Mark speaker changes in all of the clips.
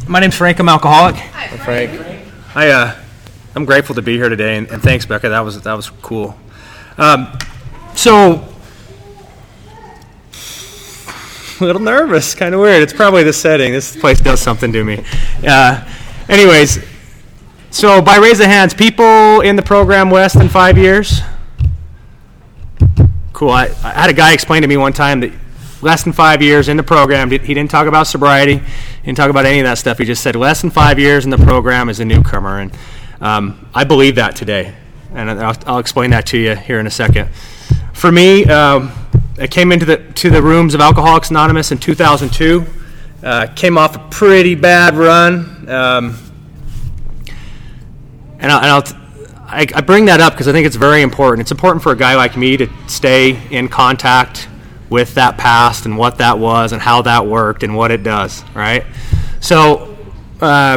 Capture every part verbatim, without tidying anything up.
Speaker 1: my name's Frank. I'm alcoholic.
Speaker 2: Hi, Frank.
Speaker 1: Frank. I, uh, I'm grateful to be here today, and, and thanks, Becca. That was that was cool. Um, so, a little nervous, kind of weird. It's probably the setting. This place does something to me. Uh, anyways, so by raise of hands, people in the program less than five years? Cool. I, I had a guy explain to me one time that less than five years in the program, he didn't talk about sobriety, he didn't talk about any of that stuff. He just said less than five years in the program as a newcomer. And um, I believe that today. And I'll, I'll explain that to you here in a second. For me, um, I came into the to the rooms of Alcoholics Anonymous in two thousand two. Uh, came off a pretty bad run. Um, and, I, and I'll... T- I, I bring that up because I think it's very important. It's important for a guy like me to stay in contact with that past and what that was and how that worked and what it does, right? So, uh,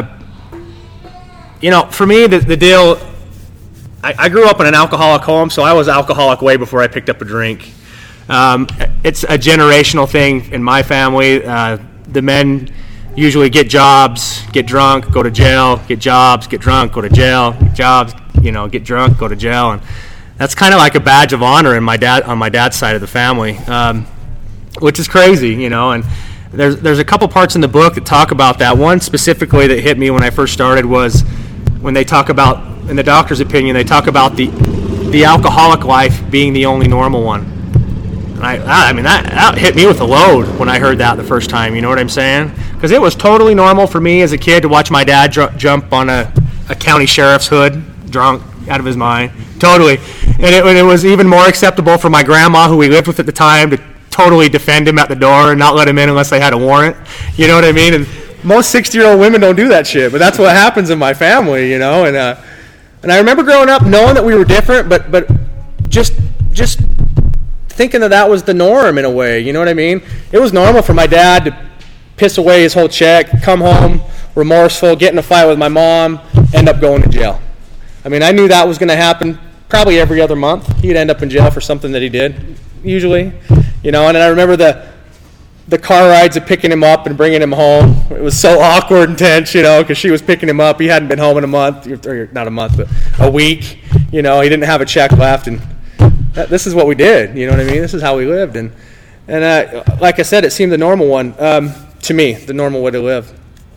Speaker 1: you know, for me, the, the deal, I, I grew up in an alcoholic home, so I was alcoholic way before I picked up a drink. Um, it's a generational thing in my family. Uh, the men usually get jobs, get drunk, go to jail, get jobs, get drunk, go to jail, get jobs, you know, get drunk, go to jail, and that's kind of like a badge of honor in my dad on my dad's side of the family, um, which is crazy, you know. And there's there's a couple parts in the book that talk about that. One specifically that hit me when I first started was when they talk about, in the doctor's opinion, they talk about the the alcoholic life being the only normal one. And I I mean that, that hit me with a load when I heard that the first time. You know what I'm saying? Because it was totally normal for me as a kid to watch my dad dr- jump on a, a county sheriff's hood, drunk out of his mind, totally. And it, and it was even more acceptable for my grandma, who we lived with at the time, to totally defend him at the door and not let him in unless they had a warrant. You know what I mean? And most sixty-year-old women don't do that shit, but that's what happens in my family, you know. And uh, and I remember growing up knowing that we were different, but but just just thinking that that was the norm in a way. You know what I mean? It was normal for my dad to piss away his whole check, come home remorseful, get in a fight with my mom, end up going to jail. I mean, I knew that was going to happen probably every other month. He'd end up in jail for something that he did, usually. You know, and I remember the the car rides of picking him up and bringing him home. It was so awkward and tense, you know, because she was picking him up. He hadn't been home in a month, or not a month, but a week. You know, he didn't have a check left, and that, this is what we did. You know what I mean? This is how we lived. And, and uh, like I said, it seemed the normal one um, to me, the normal way to live.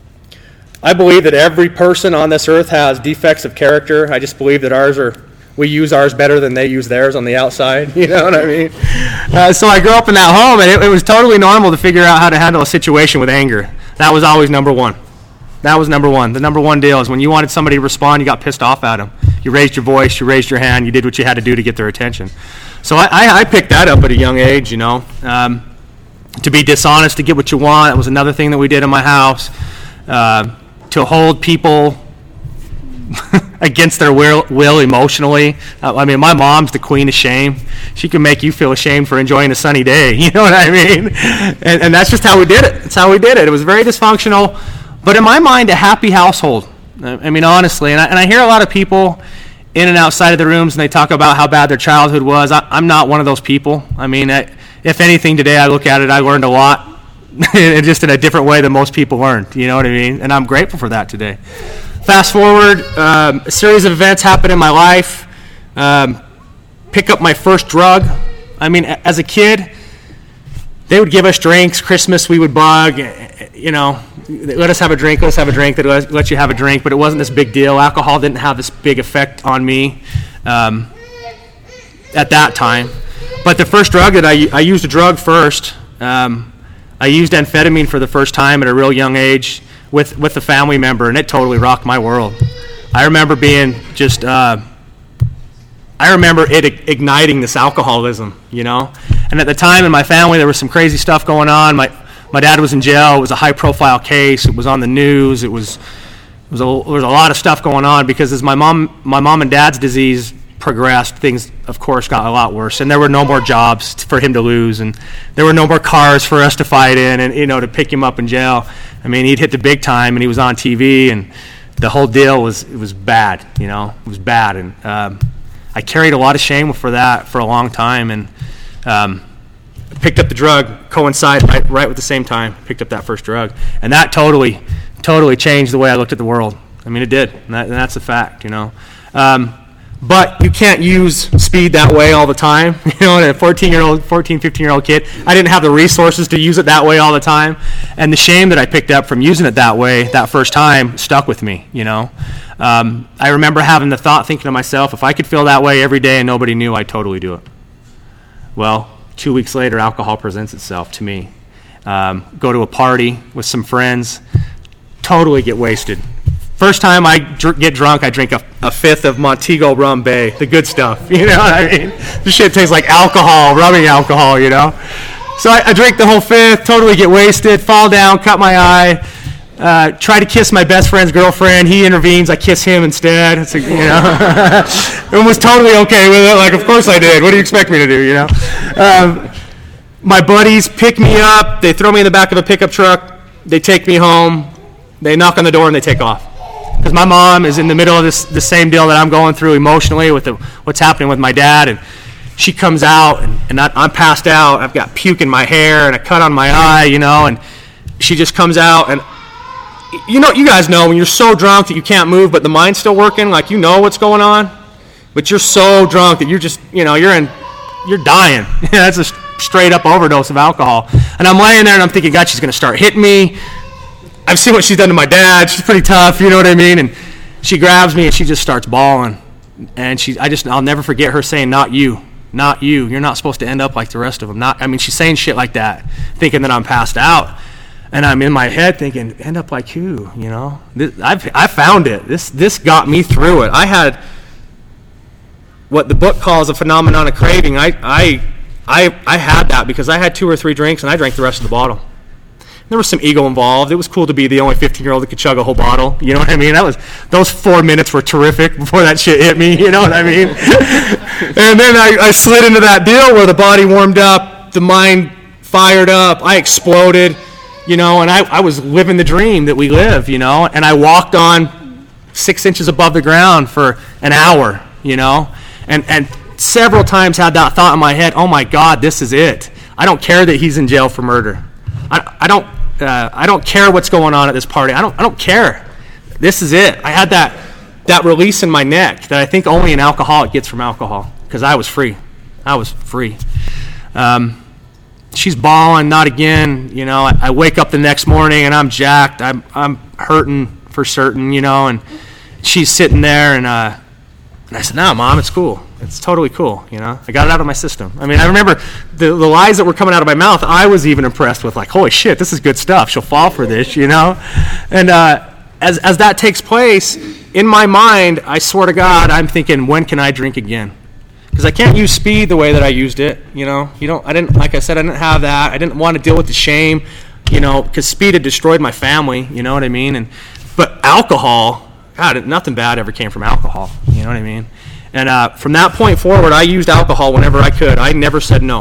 Speaker 1: I believe that every person on this earth has defects of character. I just believe that ours are, we use ours better than they use theirs on the outside. You know what I mean? Uh, so I grew up in that home, and it, it was totally normal to figure out how to handle a situation with anger. That was always number one. That was number one. The number one deal is when you wanted somebody to respond, you got pissed off at them. You raised your voice, you raised your hand, you did what you had to do to get their attention. So I, I, I picked that up at a young age, you know. Um, to be dishonest, to get what you want, that was another thing that we did in my house. Uh, to hold people against their will, will emotionally. Uh, I mean, my mom's the queen of shame. She can make you feel ashamed for enjoying a sunny day. You know what I mean? And, and that's just how we did it. That's how we did it. It was very dysfunctional, but in my mind, a happy household. I mean, honestly, and I, and I hear a lot of people in and outside of the rooms, and they talk about how bad their childhood was. I, I'm not one of those people. I mean, I, if anything, today I look at it, I learned a lot. Just in a different way than most people learned, you know what I mean? And I'm grateful for that today. Fast forward, um, a series of events happened in my life. Um, pick up my first drug. I mean, as a kid, they would give us drinks. Christmas, we would bug, you know, let us have a drink, let us have a drink. They'd let, let you have a drink, but it wasn't this big deal. Alcohol didn't have this big effect on me um, at that time. But the first drug that I, I used a drug first, um, I used amphetamine for the first time at a real young age with, with a family member, and it totally rocked my world. I remember being just, uh, I remember it igniting this alcoholism, you know. And at the time in my family, there was some crazy stuff going on. My my dad was in jail. It was a high-profile case. It was on the news. It was, it was a, there was a lot of stuff going on because as my mom my mom and dad's disease progressed, things, of course, got a lot worse. And there were no more jobs for him to lose, and there were no more cars for us to fight in and, you know, to pick him up in jail. I mean, he'd hit the big time, and he was on T V, and the whole deal was, it was bad, you know. It was bad. And um, I carried a lot of shame for that for a long time, and um, picked up the drug, coincided right, right with the same time, picked up that first drug. And that totally, totally changed the way I looked at the world. I mean, it did, and, that, and that's a fact, you know. Um, but you can't use speed that way all the time. You know, and a fourteen-year-old, fourteen, fifteen-year-old kid, I didn't have the resources to use it that way all the time. And the shame that I picked up from using it that way that first time stuck with me, you know. Um, I remember having the thought, thinking to myself, if I could feel that way every day and nobody knew, I'd totally do it. Well, two weeks later, alcohol presents itself to me. Um, go to a party with some friends, totally get wasted. First time I dr- get drunk, I drink a, a fifth of Montego Rum Bay, the good stuff, you know what I mean? This shit tastes like alcohol, rubbing alcohol, you know? So I, I drink the whole fifth, totally get wasted, fall down, cut my eye, uh, try to kiss my best friend's girlfriend. He intervenes, I kiss him instead. It's a, you know, and was totally okay with it. Like, of course I did. What do you expect me to do, you know? Um, my buddies pick me up, they throw me in the back of a pickup truck, they take me home, they knock on the door and they take off. Because my mom is in the middle of this the same deal that I'm going through emotionally with the, what's happening with my dad, and she comes out, and, and I, I'm passed out. I've got puke in my hair and a cut on my eye, you know, and she just comes out, and you know, you guys know when you're so drunk that you can't move, but the mind's still working, like you know what's going on, but you're so drunk that you're just, you know, you're in, you're dying. That's a straight up overdose of alcohol. And I'm laying there and I'm thinking, God, she's going to start hitting me. I've seen what she's done to my dad. She's pretty tough, you know what I mean? And she grabs me and she just starts bawling. And she, I just, I'll never forget her saying, not you, not you. You're not supposed to end up like the rest of them. Not, I mean, she's saying shit like that, thinking that I'm passed out. And I'm in my head thinking, end up like who, you know? This, I've, I found it. This, this got me through it. I had what the book calls a phenomenon of craving. I, I, I, I had that because I had two or three drinks and I drank the rest of the bottle. There was some ego involved. It was cool to be the only fifteen-year-old that could chug a whole bottle. You know what I mean? That was those four minutes were terrific before that shit hit me. You know what I mean? And then I, I slid into that deal where the body warmed up, the mind fired up, I exploded, you know, and I, I was living the dream that we live, you know, and I walked on six inches above the ground for an hour, you know, and, and several times had that thought in my head, oh my God, this is it. I don't care that he's in jail for murder. I, I don't uh, I don't care what's going on at this party. I don't I don't care. This is it. I had that that release in my neck that I think only an alcoholic gets from alcohol because I was free. I was free. Um, she's bawling, not again. You know, I, I wake up the next morning and I'm jacked. I'm I'm hurting for certain. You know, and she's sitting there and uh, and I said, no, Mom, it's cool. It's totally cool, you know. I got it out of my system. I mean, I remember the, the lies that were coming out of my mouth, I was even impressed with, like, holy shit, this is good stuff. She'll fall for this, you know. And uh, as as that takes place, in my mind, I swear to God, I'm thinking, when can I drink again? Because I can't use speed the way that I used it, you know. You don't. I didn't. Like I said, I didn't have that. I didn't want to deal with the shame, you know, because speed had destroyed my family. You know what I mean? And but alcohol, God, nothing bad ever came from alcohol. You know what I mean? And uh, from that point forward, I used alcohol whenever I could. I never said no.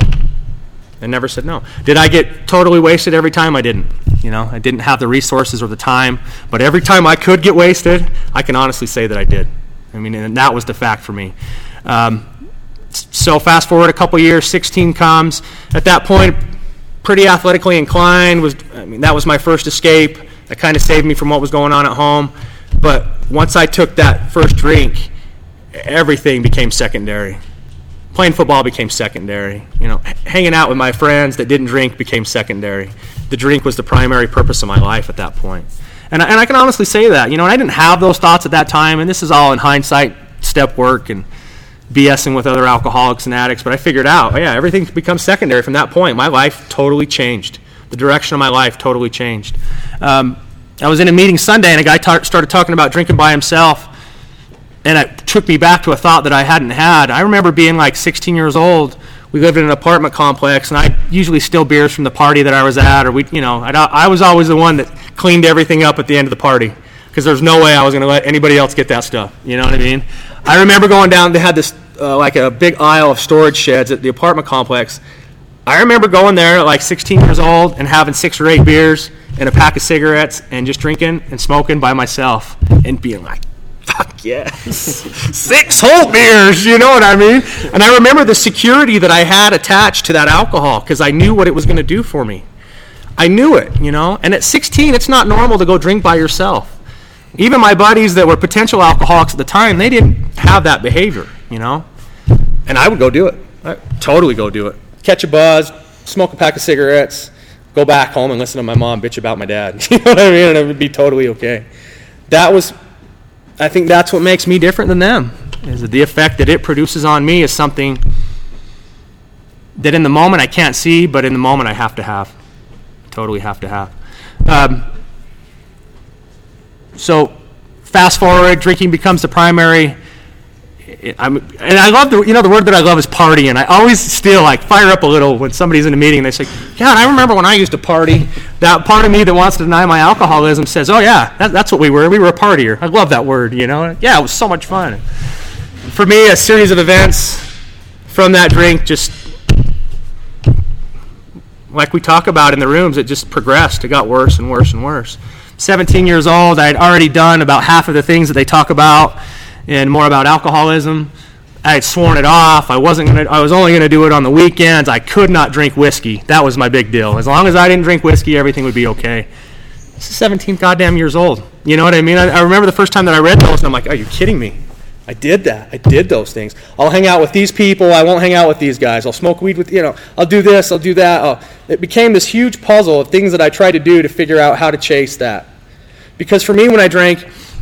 Speaker 1: I never said no. Did I get totally wasted every time? I didn't. You know, I didn't have the resources or the time. But every time I could get wasted, I can honestly say that I did. I mean, and that was the fact for me. Um, so fast forward a couple years, sixteen comes. At that point, pretty athletically inclined. Was I mean, that was my first escape. That kind of saved me from what was going on at home. But once I took that first drink, everything became secondary. Playing football became secondary. You know, hanging out with my friends that didn't drink became secondary. The drink was the primary purpose of my life at that point. And I, and I can honestly say that. You know, and I didn't have those thoughts at that time, and this is all in hindsight, step work, and BSing with other alcoholics and addicts, but I figured out, oh yeah, everything becomes secondary from that point. My life totally changed. The direction of my life totally changed. Um, I was in a meeting Sunday, and a guy ta- started talking about drinking by himself. And it took me back to a thought that I hadn't had. I remember being like sixteen years old. We lived in an apartment complex, and I usually steal beers from the party that I was at, or we, you know, I'd, I was always the one that cleaned everything up at the end of the party because there's no way I was going to let anybody else get that stuff. You know what I mean? I remember going down. They had this uh, like a big aisle of storage sheds at the apartment complex. I remember going there at like sixteen years old and having six or eight beers and a pack of cigarettes and just drinking and smoking by myself and being like, fuck yes. Six whole beers, you know what I mean? And I remember the security that I had attached to that alcohol because I knew what it was going to do for me. I knew it, you know. And at sixteen, it's not normal to go drink by yourself. Even my buddies that were potential alcoholics at the time, they didn't have that behavior, you know. And I would go do it. I'd totally go do it. Catch a buzz, smoke a pack of cigarettes, go back home and listen to my mom bitch about my dad. You know what I mean? And it would be totally okay. That was, I think that's what makes me different than them, is that the effect that it produces on me is something that in the moment I can't see, but in the moment I have to have. Totally have to have. Um, so fast forward, drinking becomes the primary. I'm, and I love the, you know, the word that I love is partying. I always still like fire up a little when somebody's in a meeting and they say, God, I remember when I used to party. That part of me that wants to deny my alcoholism says, oh yeah, that, that's what we were. We were a partier. I love that word, you know. Yeah, it was so much fun. For me, a series of events from that drink just, like we talk about in the rooms, it just progressed. It got worse and worse and worse. seventeen years old, I had already done about half of the things that they talk about and more about alcoholism. I had sworn it off. I wasn't gonna, I was only going to do it on the weekends. I could not drink whiskey. That was my big deal. As long as I didn't drink whiskey, everything would be okay. This is seventeen goddamn years old. You know what I mean? I, I remember the first time that I read those, and I'm like, are you kidding me? I did that. I did those things. I'll hang out with these people. I won't hang out with these guys. I'll smoke weed with, you know, I'll do this, I'll do that. I'll, it became this huge puzzle of things that I tried to do to figure out how to chase that. Because for me, when I drank,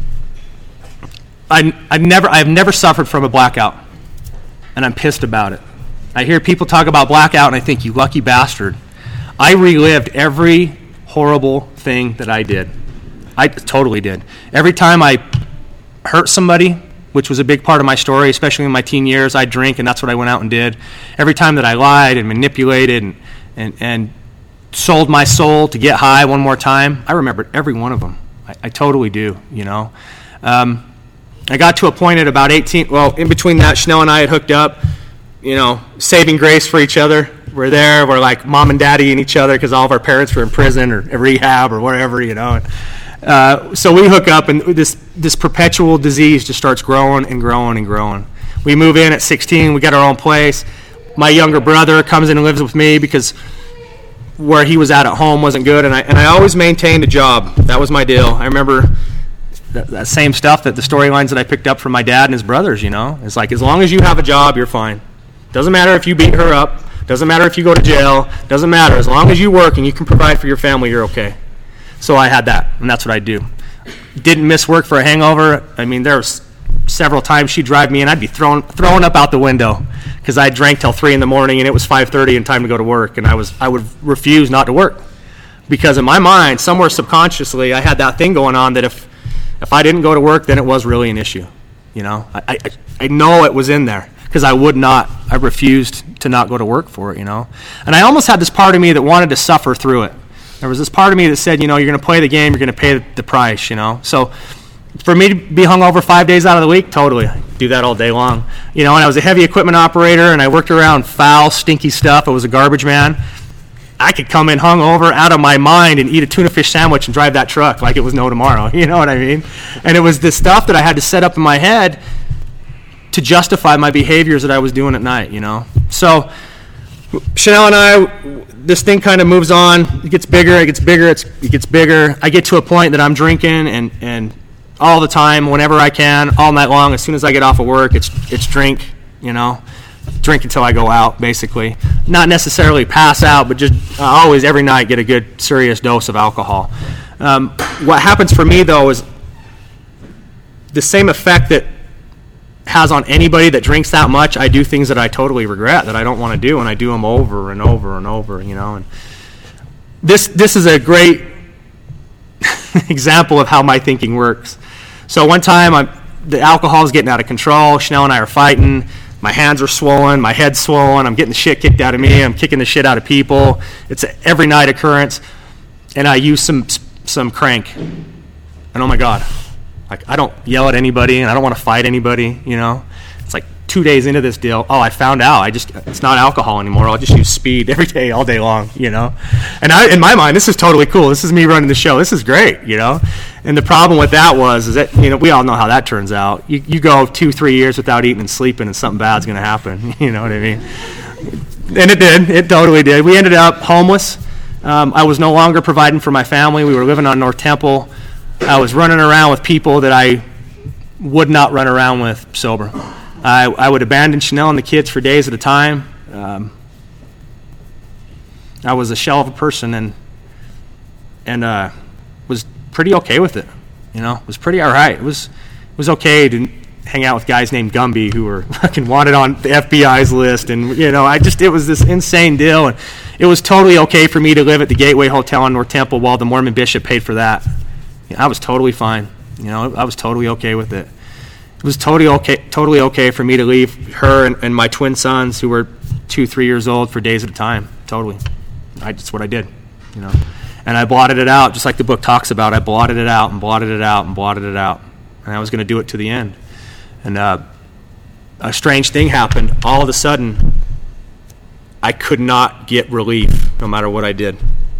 Speaker 1: I, I never, I've never suffered from a blackout, and I'm pissed about it. I hear people talk about blackout, and I think, you lucky bastard. I relived every horrible thing that I did. I totally did. Every time I hurt somebody, which was a big part of my story, especially in my teen years, I'd drink, and that's what I went out and did. Every time that I lied and manipulated and, and, and sold my soul to get high one more time, I remembered every one of them. I, I totally do, you know. Um, I got to a point at about eighteen, well, in between that, Chanel and I had hooked up, you know, saving grace for each other. We're there, we're like mom and daddy and each other because all of our parents were in prison or rehab or whatever, you know. And, uh, so we hook up, and this this perpetual disease just starts growing and growing and growing. We move in at sixteen, we got our own place. My younger brother comes in and lives with me because where he was at at home wasn't good, and I and I always maintained a job. That was my deal. I remember that, that same stuff, that the storylines that I picked up from my dad and his brothers, you know. It's like, as long as you have a job, you're fine. Doesn't matter if you beat her up. Doesn't matter if you go to jail. Doesn't matter. As long as you work and you can provide for your family, you're okay. So I had that, and that's what I do. Didn't miss work for a hangover. I mean, there was several times she'd drive me, and I'd be thrown thrown up out the window because I drank till three in the morning, and it was five thirty and time to go to work, and I was I would refuse not to work because in my mind, somewhere subconsciously, I had that thing going on that if if I didn't go to work, then it was really an issue. You know, I I, I know it was in there because I would not. I refused to not go to work for it. You know, and I almost had this part of me that wanted to suffer through it. There was this part of me that said, you know, you're going to play the game, you're going to pay the price, you know. So for me to be hungover five days out of the week, totally. I do that all day long. You know, and I was a heavy equipment operator, and I worked around foul, stinky stuff. I was a garbage man. I could come in hungover out of my mind and eat a tuna fish sandwich and drive that truck like it was no tomorrow. You know what I mean? And it was this stuff that I had to set up in my head to justify my behaviors that I was doing at night, you know. So Chanel and I, this thing kind of moves on. It gets bigger, it gets bigger, it's, it gets bigger. I get to a point that I'm drinking and, and all the time, whenever I can, all night long. As soon as I get off of work, it's it's drink, you know. Drink until I go out, basically. Not necessarily pass out, but just uh, always, every night, get a good, serious dose of alcohol. Um, what happens for me, though, is the same effect that has on anybody that drinks that much. I do things that I totally regret, that I don't want to do, and I do them over and over and over, you know. And this this is a great example of how my thinking works. So one time, I'm, the alcohol is getting out of control. Chanel and I are fighting. My hands are swollen. My head's swollen. I'm getting the shit kicked out of me. I'm kicking the shit out of people. It's an every night occurrence. And I use some some crank. And oh my God. Like, I don't yell at anybody, and I don't want to fight anybody, you know. It's like two days into this deal, oh, I found out. I just, it's not alcohol anymore. I'll just use speed every day, all day long, you know. And I, in my mind, this is totally cool. This is me running the show. This is great, you know. And the problem with that was, is that, you know, we all know how that turns out. You, you go two, three years without eating and sleeping, and something bad's going to happen. You know what I mean? And it did. It totally did. We ended up homeless. Um, I was no longer providing for my family. We were living on North Temple. I was running around with people that I would not run around with sober. I, I would abandon Chanel and the kids for days at a time. Um, I was a shell of a person, and and uh, was pretty okay with it. You know, it was pretty all right. It was it was okay to hang out with guys named Gumby who were fucking wanted on the F B I's list, and you know, I just it was this insane deal, and it was totally okay for me to live at the Gateway Hotel on North Temple while the Mormon bishop paid for that. You know, I was totally fine. You know, I was totally okay with it. It was totally okay, totally okay for me to leave her and, and my twin sons, who were two, three years old, for days at a time. Totally, I, that's what I did. You know, and I blotted it out, just like the book talks about. I blotted it out and blotted it out and blotted it out, and I was going to do it to the end. And uh, a strange thing happened. All of a sudden, I could not get relief, no matter what I did.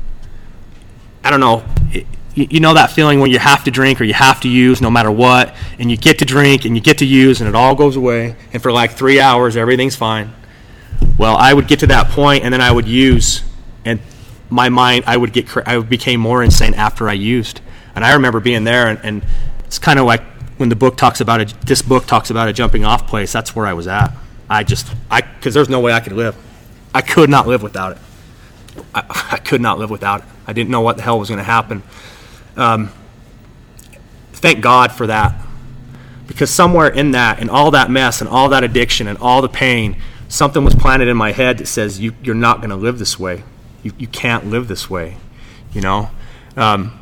Speaker 1: I don't know. It, You know that feeling when you have to drink or you have to use no matter what, and you get to drink and you get to use and it all goes away, and for like three hours everything's fine. Well, I would get to that point, and then I would use, and my mind, I would get, I became more insane after I used. And I remember being there, and, and it's kind of like when the book talks about it, this book talks about a jumping off place. That's where I was at. I just, I, because there's no way I could live. I could not live without it. I, I could not live without it. I didn't know what the hell was going to happen. Um, thank God for that, because somewhere in that, in all that mess and all that addiction and all the pain, something was planted in my head that says you, you're not going to live this way. You, you can't live this way, you know. Um,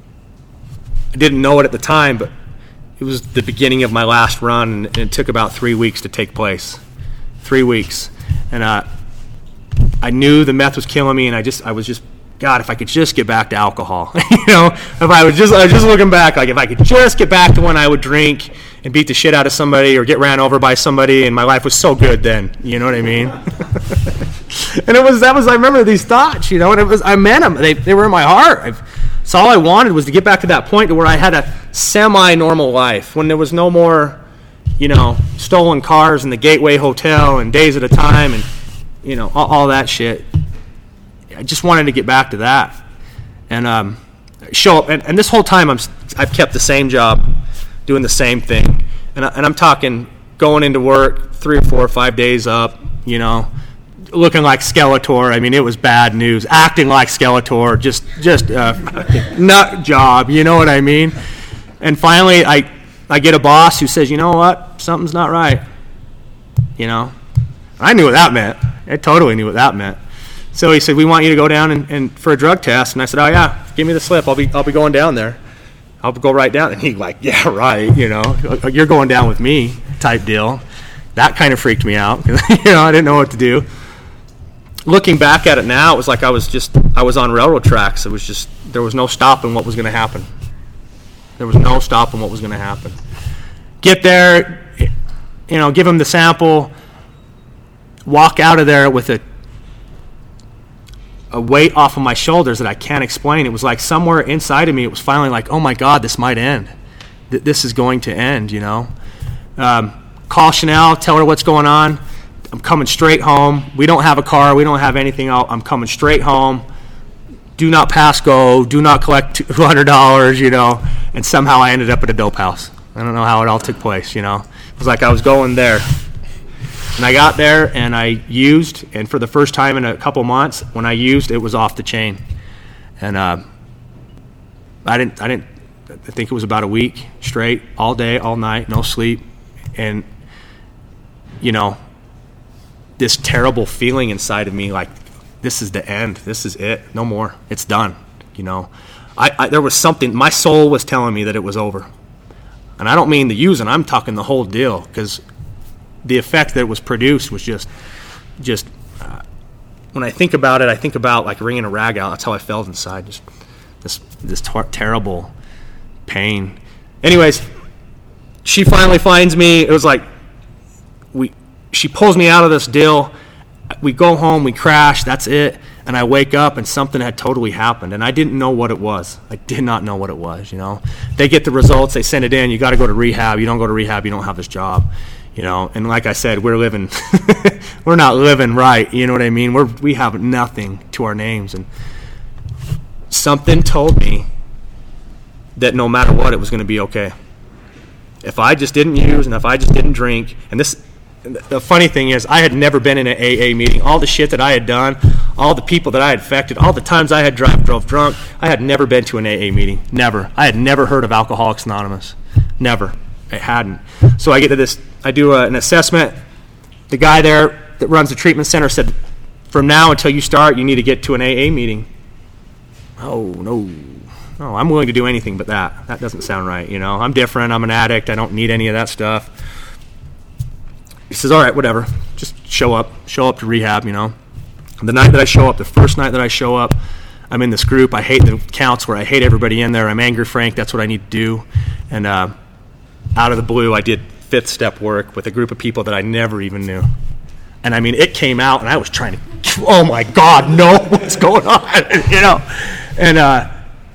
Speaker 1: I didn't know it at the time, but it was the beginning of my last run, and, and it took about three weeks to take place. Three weeks, and uh, I knew the meth was killing me, and I just, I was just. God, if I could just get back to alcohol, you know, if I was just, I was just looking back, like if I could just get back to when I would drink and beat the shit out of somebody or get ran over by somebody, and my life was so good then, you know what I mean? And it was, that was, I remember these thoughts, you know, and it was, I meant them, they, they were in my heart. I've, so all I wanted was to get back to that point to where I had a semi-normal life, when there was no more, you know, stolen cars in the Gateway Hotel and days at a time and, you know, all, all that shit. I just wanted to get back to that, and um, show up. And, and this whole time, I'm I've kept the same job, doing the same thing, and, I, and I'm talking going into work three or four or five days up, you know, looking like Skeletor. I mean, it was bad news. Acting like Skeletor, just just a nut job. You know what I mean? And finally, I I get a boss who says, you know what, something's not right. You know, I knew what that meant. I totally knew what that meant. So he said, we want you to go down and, and for a drug test. And I said, oh, yeah, give me the slip. I'll be I'll be going down there. I'll go right down. And he like, yeah, right, you know, you're going down with me type deal. That kind of freaked me out. You know, I didn't know what to do. Looking back at it now, it was like I was just, I was on railroad tracks. It was just, there was no stopping what was going to happen. There was no stopping what was going to happen. Get there, you know, give him the sample, walk out of there with a a weight off of my shoulders that I can't explain. It was like somewhere inside of me, it was finally like, oh my God, this might end. Th- this is going to end, you know. Um, call Chanel, tell her what's going on. I'm coming straight home. We don't have a car. We don't have anything else. I'm coming straight home. Do not pass go. Do not collect two hundred dollars, you know. And somehow I ended up at a dope house. I don't know how it all took place, you know. It was like I was going there. And I got there and I used, and for the first time in a couple months, when I used, it was off the chain. And uh, I didn't, I didn't, I think it was about a week straight, all day, all night, no sleep. And, you know, this terrible feeling inside of me, like, this is the end, this is it, no more, it's done, you know. I, I there was something, my soul was telling me that it was over. And I don't mean the using, I'm talking the whole deal, because the effect that was produced was just, just uh, when I think about it, I think about like wringing a rag out. That's how I felt inside, just this this tar- terrible pain. Anyways, she finally finds me. It was like we, she pulls me out of this deal. We go home, we crash. That's it. And I wake up and something had totally happened, and I didn't know what it was. I did not know what it was. You know, they get the results, they send it in. You got to go to rehab. You don't go to rehab, you don't have this job. You know, and like I said, we're living, we're not living right. You know what I mean? We're we have nothing to our names, and something told me that no matter what, it was going to be okay. If I just didn't use and if I just didn't drink, and this, the funny thing is, I had never been in an A A meeting. All the shit that I had done, all the people that I had affected, all the times I had drive, drove drunk, I had never been to an A A meeting. Never. I had never heard of Alcoholics Anonymous. Never. I hadn't. So I get to this, I do a, an assessment. The guy there that runs the treatment center said, from now until you start, you need to get to an A A meeting. Oh, no. No, I'm willing to do anything but that. That doesn't sound right, you know. I'm different. I'm an addict. I don't need any of that stuff. He says, all right, whatever. Just show up. Show up to rehab, you know. The night that I show up, the first night that I show up, I'm in this group. I hate the counselor. I hate everybody in there. I'm angry Frank. That's what I need to do. And uh, out of the blue, I did fifth step work with a group of people that I never even knew. And I mean, it came out, and I was trying to, oh my God, no, what's going on, you know? And uh,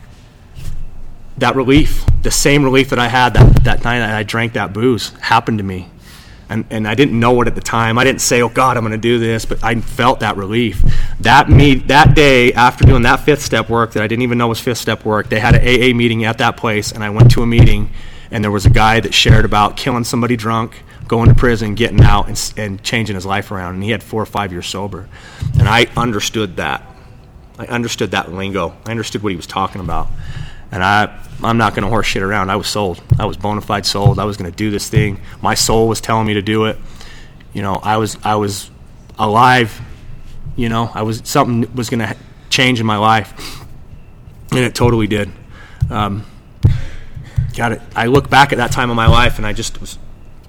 Speaker 1: that relief, the same relief that I had that, that night that I drank that booze, happened to me. And and I didn't know it at the time. I didn't say, oh God, I'm going to do this, but I felt that relief. That me that day, after doing that fifth step work that I didn't even know was fifth step work, they had an A A meeting at that place, and I went to a meeting, and there was a guy that shared about killing somebody drunk, going to prison, getting out, and, and changing his life around. And he had four or five years sober. And I understood that. I understood that lingo. I understood what he was talking about. And I, I'm not going to horse shit around. I was sold. I was bona fide sold. I was going to do this thing. My soul was telling me to do it. You know, I was I was alive. You know, I was something was going to change in my life, and it totally did. Um, got it. I look back at that time of my life, and I just was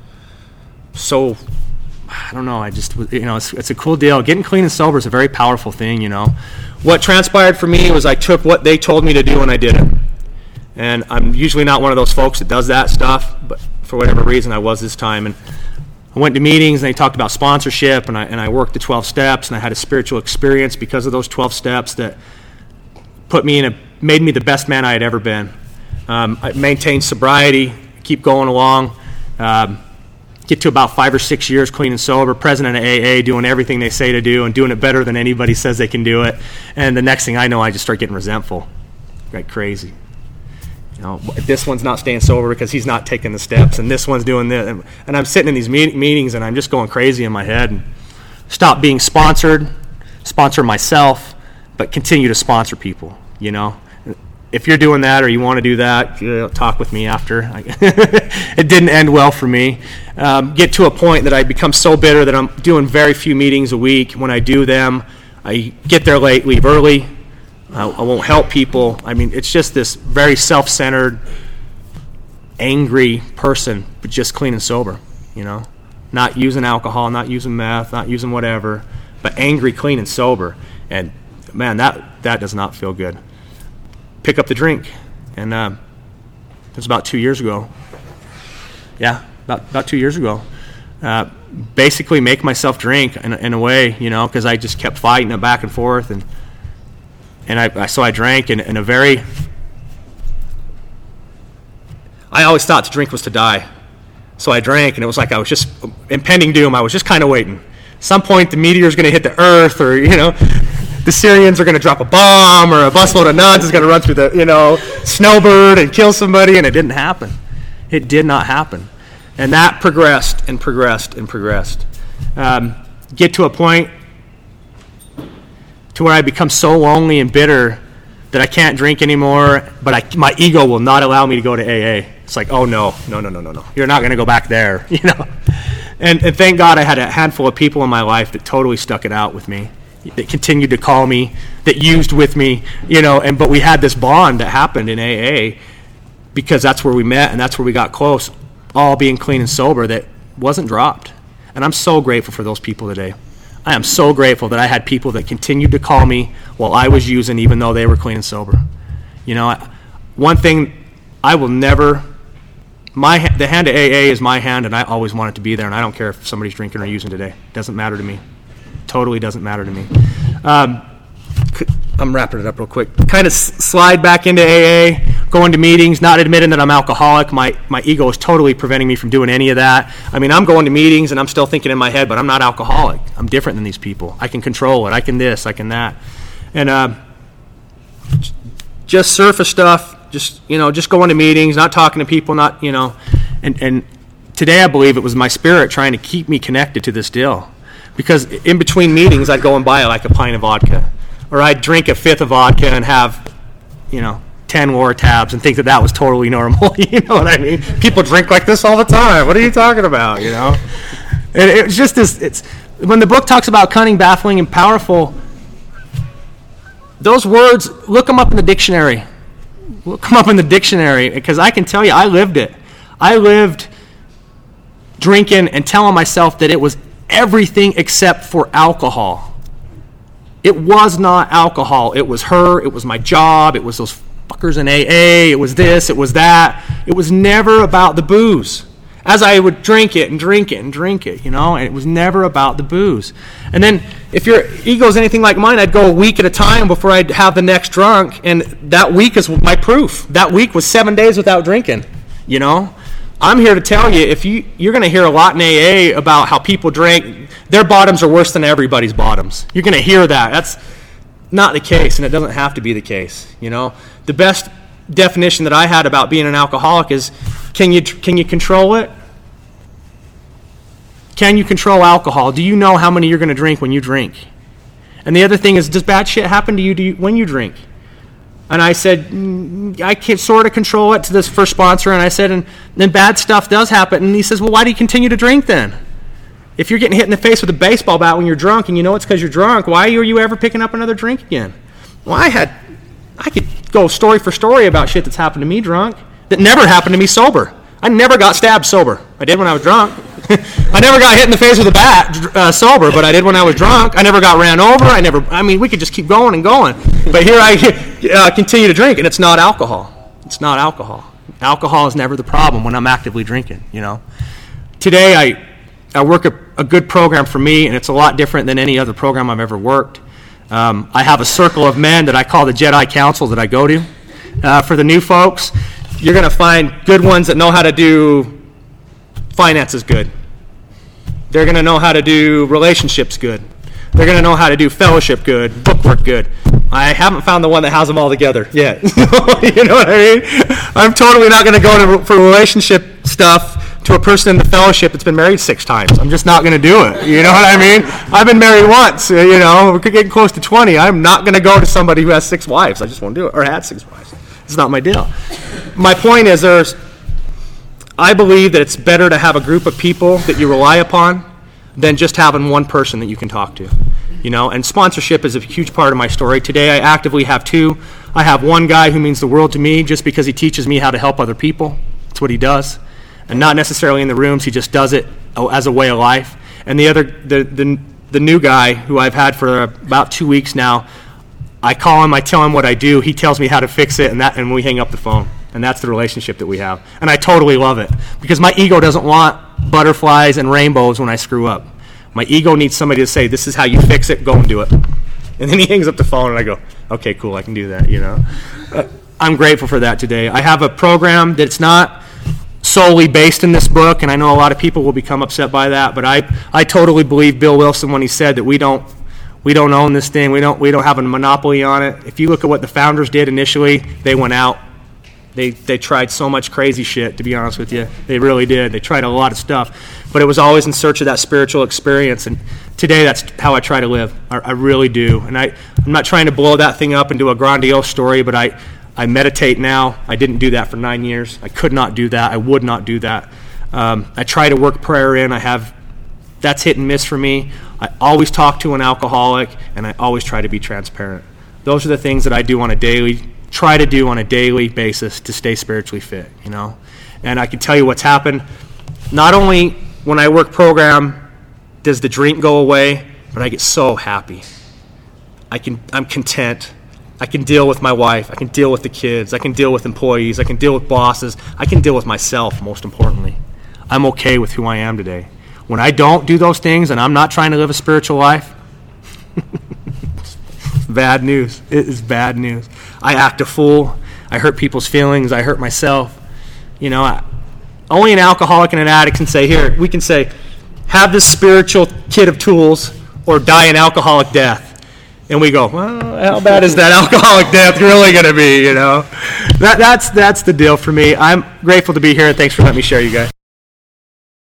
Speaker 1: so. I don't know. I just, you know, it's, it's a cool deal. Getting clean and sober is a very powerful thing. You know, what transpired for me was I took what they told me to do and I did it. And I'm usually not one of those folks that does that stuff, but for whatever reason I was this time. And I went to meetings and they talked about sponsorship, and I and I worked the twelve steps, and I had a spiritual experience because of those twelve steps that put me in a made me the best man I had ever been. Um, I maintained sobriety, keep going along. Um, get to about five or six years clean and sober, president of A A, doing everything they say to do and doing it better than anybody says they can do it. And the next thing I know, I just start getting resentful, like crazy. You know, this one's not staying sober because he's not taking the steps, and this one's doing this. And I'm sitting in these meet- meetings, and I'm just going crazy in my head. And stop being sponsored, sponsor myself, but continue to sponsor people, you know. If you're doing that or you want to do that, you know, talk with me after. It didn't end well for me. Um, get to a point that I become so bitter that I'm doing very few meetings a week. When I do them, I get there late, leave early. I, I won't help people. I mean, it's just this very self-centered, angry person, but just clean and sober, you know. Not using alcohol, not using meth, not using whatever, but angry, clean, and sober. And, man, that, that does not feel good. Pick up the drink, and uh, it was about two years ago. Yeah, about about two years ago. Uh, basically, make myself drink in, in a way, you know, because I just kept fighting it back and forth, and and I, I so I drank in, in a very. I always thought to drink was to die, so I drank, and it was like I was just impending doom. I was just kind of waiting. At some point, the meteor's going to hit the earth, or you know. The Syrians are going to drop a bomb, or a busload of nuts is going to run through the, you know, snowbird and kill somebody, and it didn't happen. It did not happen. And that progressed and progressed and progressed. Um, get to a point to where I become so lonely and bitter that I can't drink anymore, but I, my ego will not allow me to go to A A. It's like, oh, no, no, no, no, no, no. You're not going to go back there, you know. And, and thank God I had a handful of people in my life that totally stuck it out with me, that continued to call me, that used with me, you know, and but we had this bond that happened in A A because that's where we met and that's where we got close, all being clean and sober, that wasn't dropped. And I'm so grateful for those people today. I am so grateful that I had people that continued to call me while I was using, even though they were clean and sober. You know, I, one thing I will never, my the hand of A A is my hand, and I always want it to be there, and I don't care if somebody's drinking or using today. It doesn't matter to me. Totally doesn't matter to me. Um, I'm wrapping it up real quick. Kind of s- slide back into A A, going to meetings, not admitting that I'm alcoholic. My my ego is totally preventing me from doing any of that. I mean, I'm going to meetings and I'm still thinking in my head, but I'm not alcoholic. I'm different than these people. I can control it. I can this. I can that. And uh, just surface stuff, just, you know, just going to meetings, not talking to people, not, you know, and, and today I believe it was my spirit trying to keep me connected to this deal. Because in between meetings, I'd go and buy like a pint of vodka. Or I'd drink a fifth of vodka and have, you know, ten war tabs and think that that was totally normal. You know what I mean? People drink like this all the time. What are you talking about, you know? And it's just this, it's, when the book talks about cunning, baffling, and powerful, those words, look them up in the dictionary. Look them up in the dictionary, because I can tell you, I lived it. I lived drinking and telling myself that it was everything except for alcohol. It was not alcohol. It was her. It was my job. It was those fuckers in A A. It was this. It was that. It was never about the booze. As I would drink it and drink it and drink it, you know, and it was never about the booze. And then if your ego's anything like mine, I'd go a week at a time before I'd have the next drunk, and that week is my proof. That week was seven days without drinking, you know. I'm here to tell you, if you, you're going to hear a lot in A A about how people drink, their bottoms are worse than everybody's bottoms. You're going to hear that. That's not the case, and it doesn't have to be the case, you know. The best definition that I had about being an alcoholic is, can you can you control it? Can you control alcohol? Do you know how many you're going to drink when you drink? And the other thing is, does bad shit happen to you, do you when you drink? And I said, mm, I can sort of control it to this first sponsor. And I said, and then bad stuff does happen. And he says, well, why do you continue to drink then? If you're getting hit in the face with a baseball bat when you're drunk and you know it's because you're drunk, why are you ever picking up another drink again? Well, I had, I could go story for story about shit that's happened to me drunk that never happened to me sober. I never got stabbed sober. I did when I was drunk. I never got hit in the face with a bat uh, sober, but I did when I was drunk. I never got ran over. I never, I mean, we could just keep going and going. But here I uh, continue to drink, and it's not alcohol. It's not alcohol. Alcohol is never the problem when I'm actively drinking, you know. Today I, I work a, a good program for me, and it's a lot different than any other program I've ever worked. Um, I have a circle of men that I call the Jedi Council that I go to. Uh, for the new folks, you're going to find good ones that know how to do finances good. They're going to know how to do relationships good. They're going to know how to do fellowship good, bookwork good. I haven't found the one that has them all together yet. You know what I mean? I'm totally not going to go to, for relationship stuff to a person in the fellowship that's been married six times. I'm just not going to do it. You know what I mean? I've been married once. You know, we're getting close to twenty. I'm not going to go to somebody who has six wives. I just won't do it, or had six wives. It's not my deal. My point is, there's, I believe that it's better to have a group of people that you rely upon than just having one person that you can talk to. You know, and sponsorship is a huge part of my story. Today I actively have two. I have one guy who means the world to me just because he teaches me how to help other people. That's what he does. And not necessarily in the rooms, he just does it as a way of life. And the other, the the, the new guy who I've had for about two weeks now, I call him, I tell him what I do, he tells me how to fix it, and that, and we hang up the phone. And that's the relationship that we have. And I totally love it. Because my ego doesn't want butterflies and rainbows when I screw up. My ego needs somebody to say, this is how you fix it, go and do it. And then he hangs up the phone and I go, okay, cool, I can do that, you know. Uh, I'm grateful for that today. I have a program that's not solely based in this book, and I know a lot of people will become upset by that, but I, I totally believe Bill Wilson when he said that we don't we don't own this thing, we don't we don't have a monopoly on it. If you look at what the founders did initially, they went out. They they tried so much crazy shit, to be honest with you. They really did. They tried a lot of stuff. But it was always in search of that spiritual experience. And today that's how I try to live. I, I really do. And I, I'm not trying to blow that thing up into a grandiose story, but I, I meditate now. I didn't do that for nine years. I could not do that. I would not do that. Um, I try to work prayer in. I have, that's hit and miss for me. I always talk to an alcoholic, and I always try to be transparent. Those are the things that I do on a daily try to do on a daily basis to stay spiritually fit, you know. And I can tell you what's happened. Not only when I work program does the drink go away, but I get so happy. I can, I'm content. I can deal with my wife. I can deal with the kids. I can deal with employees. I can deal with bosses. I can deal with myself, most importantly. I'm okay with who I am today. When I don't do those things and I'm not trying to live a spiritual life, bad news. It is bad news. I act a fool. I hurt people's feelings. I hurt myself. You know, I, only an alcoholic and an addict can say, here, we can say, have this spiritual kit of tools or die an alcoholic death. and we go, well, how bad is that alcoholic death really going to be, you know? That, that's, that's the deal for me. I'm grateful to be here, and thanks for letting me share, you guys.